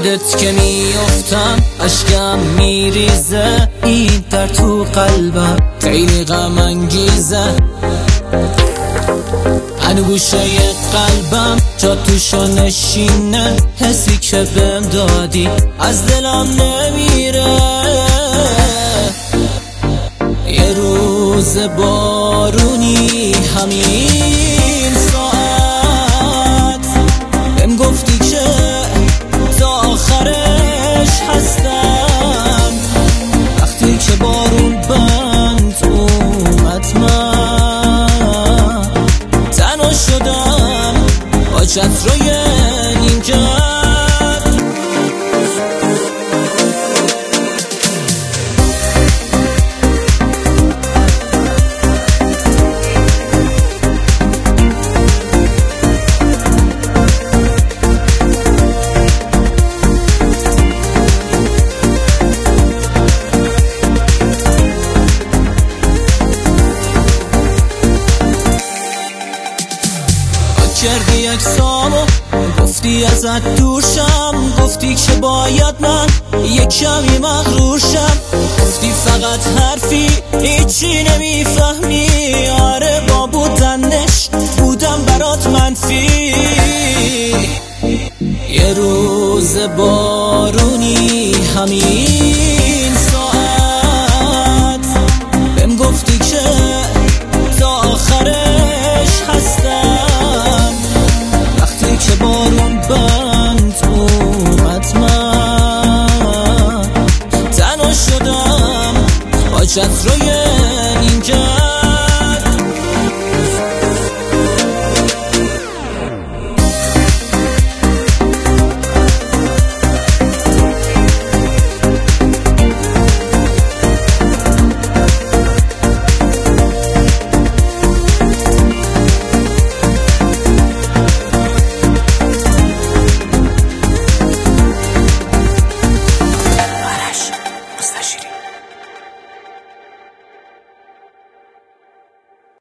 یادت که میافتم اشکم میریزه، این در تو قلبم خیلی غم انگیزه. هنو گوشه قلبم جا توشو نشینه، حسی که بهم دادی از دلم نمیره. یه روز بارونی همین ساعت بهم گفتی که تا آخرش هستم. وقتی که بارون بند اومد من تنها شدم با چترای نیمکت. کردی اکسامو گفتی ازت دورشم، گفتی که باید من یک کمی مغرور شم. گفتی فقط حرفی هیچی نمیفهمی، آره با بودنش بودم برات منفی. یه روز بارونی همین ساعت بهم گفتی که تا آخرش هستم. که بارون بند اومد من تنها شدم با چترای نیمکت.